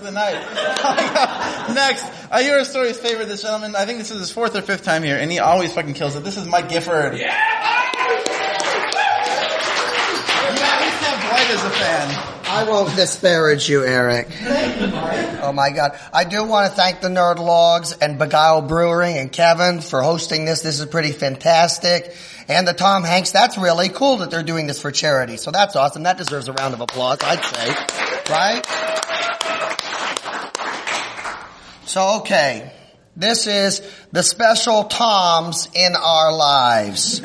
the night. Next, I hear a story his favorite. This gentleman, I think this is his 4th or 5th time here, and he always fucking kills it. This is Mike Gifford. Yeah! You at least have Dwight as a fan. I won't disparage you, Eric. Thank you, Mike. Oh my God. I do want to thank the Nerd Logs and Beguile Brewing and Kevin for hosting this. This is pretty fantastic. And the Tom Hanks, that's really cool that they're doing this for charity. So that's awesome. That deserves a round of applause, I'd say. Right? So, okay. This is the special Toms in our lives.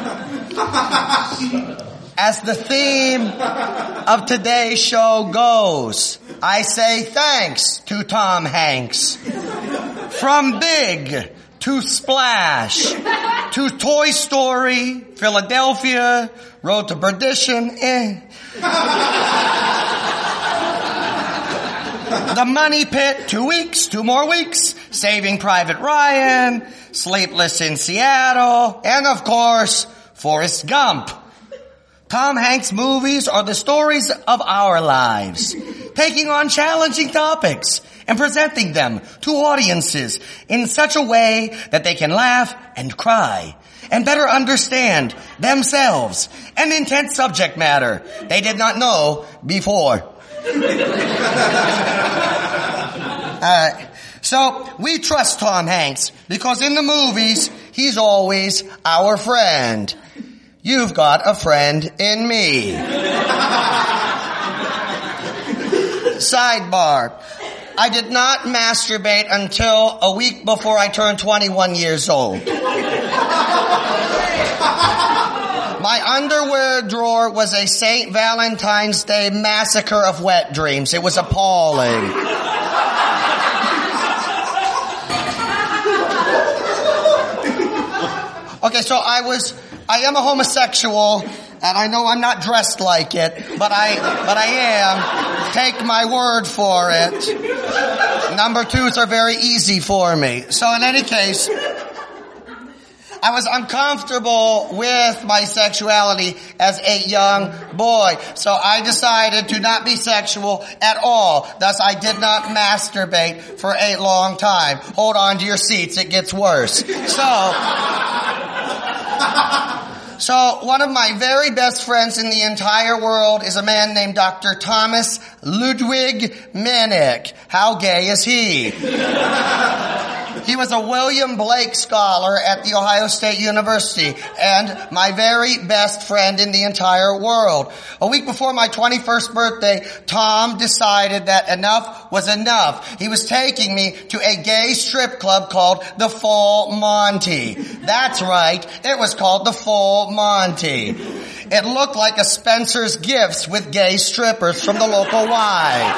As the theme of today's show goes, I say thanks to Tom Hanks. From Big to Splash to Toy Story, Philadelphia, Road to Perdition, The Money Pit, 2 weeks, 2 more weeks, Saving Private Ryan, Sleepless in Seattle, and of course, Forrest Gump. Tom Hanks movies are the stories of our lives, taking on challenging topics and presenting them to audiences in such a way that they can laugh and cry and better understand themselves and intense subject matter they did not know before. So we trust Tom Hanks because in the movies, he's always our friend. You've got a friend in me. Sidebar. I did not masturbate until a week before I turned 21 years old. My underwear drawer was a St. Valentine's Day massacre of wet dreams. It was appalling. Okay, so I am a homosexual, and I know I'm not dressed like it, but I am. Take my word for it. Number 2s are very easy for me. So in any case, I was uncomfortable with my sexuality as a young boy. So I decided to not be sexual at all. Thus, I did not masturbate for a long time. Hold on to your seats, it gets worse. So one of my very best friends in the entire world is a man named Dr. Thomas Ludwig Minnick. How gay is he? He was a William Blake Scholar at the Ohio State University and my very best friend in the entire world. A week before my 21st birthday, Tom decided that enough was enough. He was taking me to a gay strip club called the Full Monty. That's right, it was called the Full Monty. It looked like a Spencer's Gifts with gay strippers from the local Y.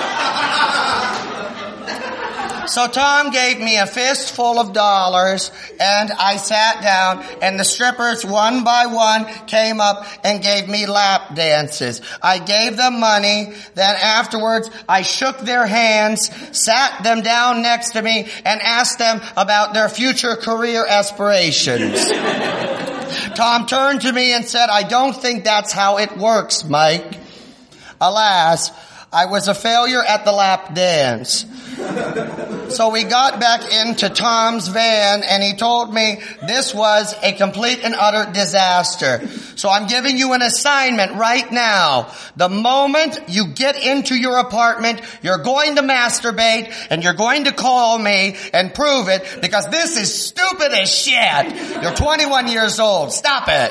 So Tom gave me a fistful of dollars, and I sat down, and the strippers one by one came up and gave me lap dances. I gave them money, then afterwards I shook their hands, sat them down next to me, and asked them about their future career aspirations. Tom turned to me and said, "I don't think that's how it works, Mike." Alas, I was a failure at the lap dance. So we got back into Tom's van and he told me this was a complete and utter disaster. So I'm giving you an assignment right now. The moment you get into your apartment, you're going to masturbate and you're going to call me and prove it because this is stupid as shit. You're 21 years old. Stop it.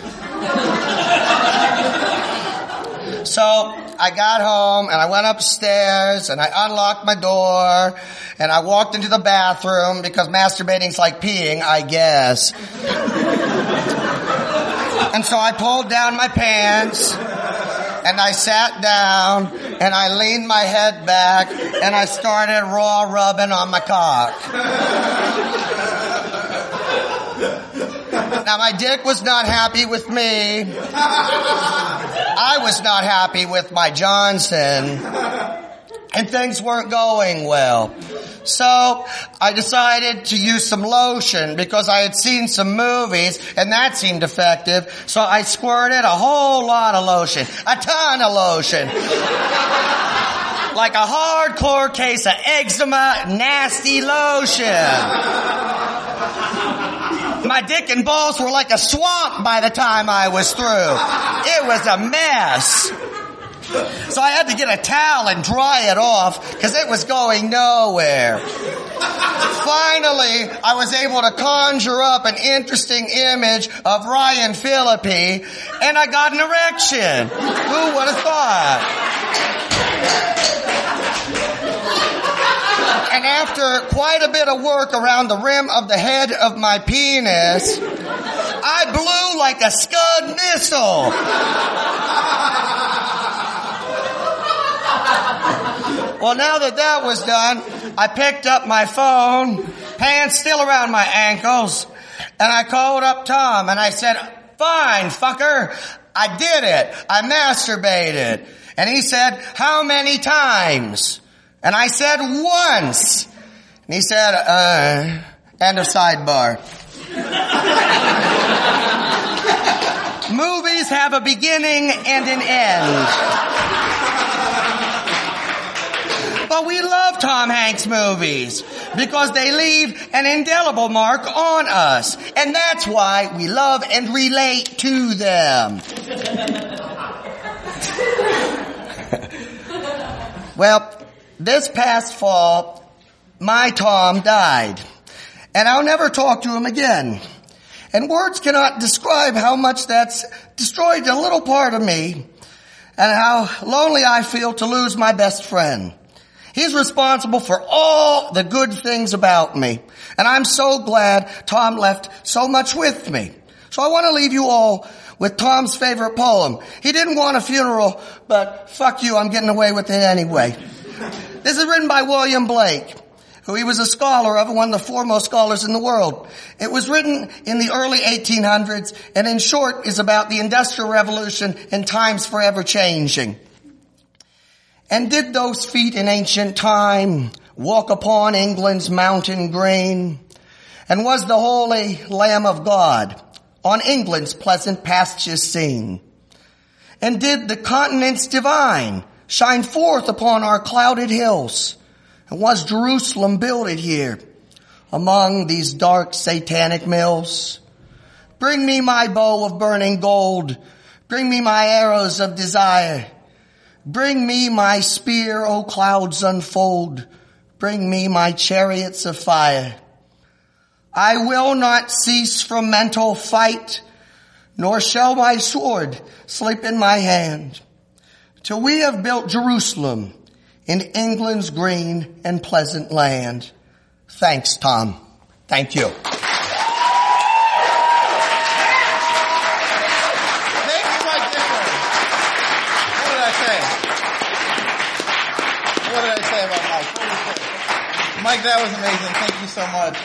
So I got home and I went upstairs and I unlocked my door and I walked into the bathroom because masturbating's like peeing, I guess. And so I pulled down my pants and I sat down and I leaned my head back and I started raw rubbing on my cock. Now my dick was not happy with me. I was not happy with my Johnson. And things weren't going well. So I decided to use some lotion because I had seen some movies and that seemed effective. So I squirted a whole lot of lotion. A ton of lotion. like a hardcore case of eczema nasty lotion. My dick and balls were like a swamp by the time I was through. It was a mess. So I had to get a towel and dry it off because it was going nowhere. Finally, I was able to conjure up an interesting image of Ryan Phillippe, and I got an erection. Who would have thought? And after quite a bit of work around the rim of the head of my penis, I blew like a Scud missile. Well, now that was done, I picked up my phone, pants still around my ankles, and I called up Tom and I said, "Fine, fucker, I did it. I masturbated." And he said, "How many times?" And I said, "Once." And he said, end of sidebar. Movies have a beginning and an end. But we love Tom Hanks movies because they leave an indelible mark on us. And that's why we love and relate to them. Well, this past fall, my Tom died. And I'll never talk to him again. And words cannot describe how much that's destroyed a little part of me and how lonely I feel to lose my best friend. He's responsible for all the good things about me. And I'm so glad Tom left so much with me. So I want to leave you all with Tom's favorite poem. He didn't want a funeral, but fuck you, I'm getting away with it anyway. This is written by William Blake, who he was a scholar of, one of the foremost scholars in the world. It was written in the early 1800s, and in short is about the Industrial Revolution and times forever changing. And did those feet in ancient time walk upon England's mountain green? And was the holy Lamb of God on England's pleasant pastures seen? And did the continents divine shine forth upon our clouded hills? And was Jerusalem builded here among these dark satanic mills? Bring me my bow of burning gold. Bring me my arrows of desire. Bring me my spear, O clouds unfold. Bring me my chariots of fire. I will not cease from mental fight, nor shall my sword sleep in my hand, till we have built Jerusalem in England's green and pleasant land. Thanks, Tom. Thank you. What did I say about Mike? Mike, that was amazing. Thank you so much.